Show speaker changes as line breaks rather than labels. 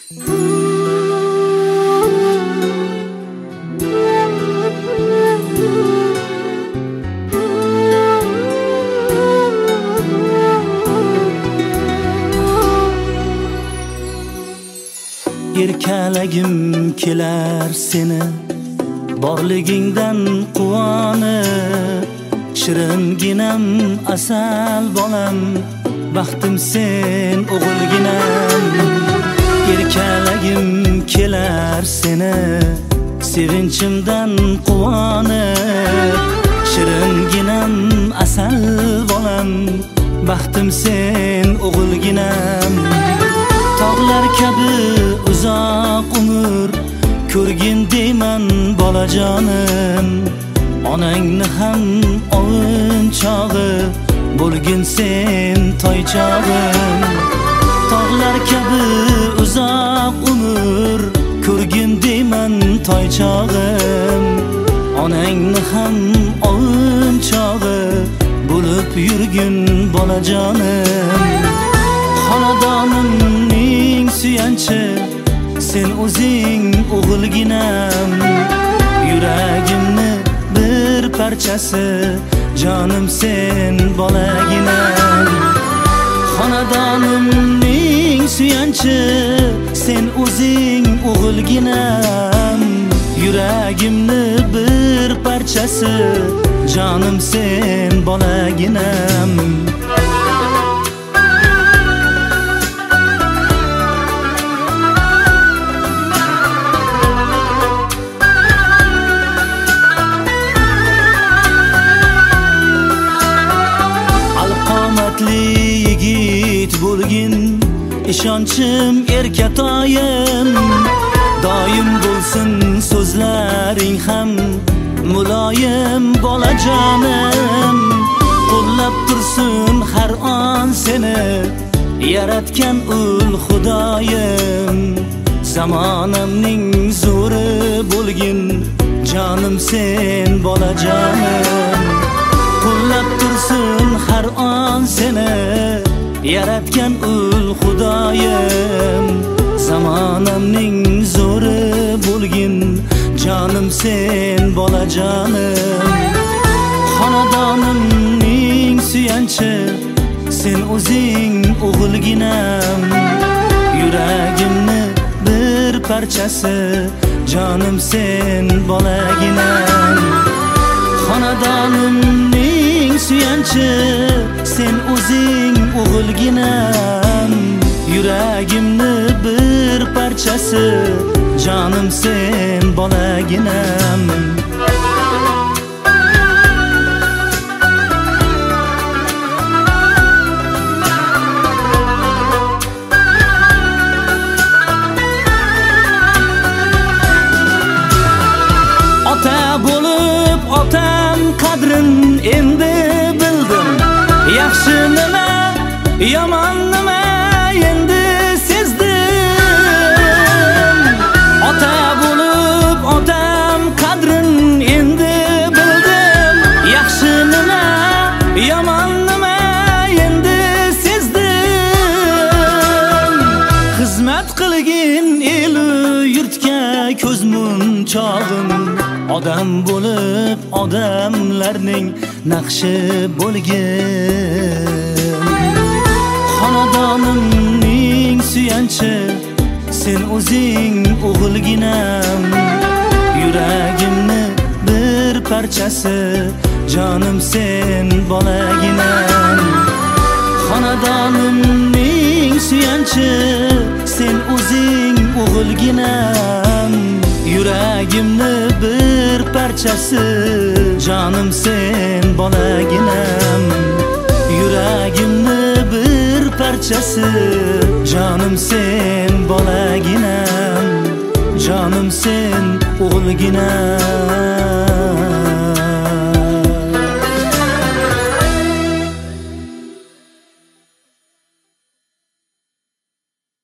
Erkalagim kelar seni borligingdan quvonib, shiringinam asal bolam, baxtim sen o'g'ilginam. Erkalagim kelar seni sevinchimdan quvonib, shiringinam asal bolam, baxtim sen o'g'ilginam. Tog'lar kabi uzoq umr ko'rgin deyman bolajonim, onangni ham ovun chog'i bo'lgin sen toychog'im. Tog'lar kabi uzoq umr ko'rgin deyman toychog'im, onangni ham ovun chog'i bo'lib yurgin bolajonim. Xonadonimning suyanchi sen o'zing o'g'ilginam, yuragimni bir parchasi jonim sen bolaginam. Xonadonimning suyanchi sen o'zing o'g'ilginam, yuragimni bir parchasi jonim sen bolaginam. Yigit bo'lgin ishonchim erkatoyim, doim bo'lsin so'zlaring ham muloyim bolajonim. Qo'llab tursin har on seni yaratgan ul xudoyim, zamonamning zo'ri bo'lgin jonim sen bolajonim. Qo'llab tursin har on seni yaratgan ul xudoyim, zamonamning zo'ri bo'lgin jonim sen bolajonim. Xonadonimning suyanchi sen o'zing o'g'ilginam, yuragimni bir parchasi jonim sen bolaginam. Xonadonimning suyanchi sen o'zing o'g'ilginam, yuragimni bir parchasi jonim sen bolaginam. Ota bo'lib otam qadrin endi bildim, yaxshi nima yomon nima endi sezdim. Ota bo'lib otam qadrin endi bildim, yaxshi nima yomon nima endi sezdim. Xizmat qilgin elu yurtga ko'zmun chog'im, odam bo'lib odamlarning naqshi bo'lgin. Xonadonimning suyanchi sen o'zing o'g'ilginam, yuragimni bir parchasi jonim sen bolaginam. Xonadonimning suyanchi sen o'zing o'g'ilginam, yuragimni bir parchasi jonim sen bolaginam. Yuragimni bir parchasi jonim sen bolaginam, jonim sen o'g'ilginam.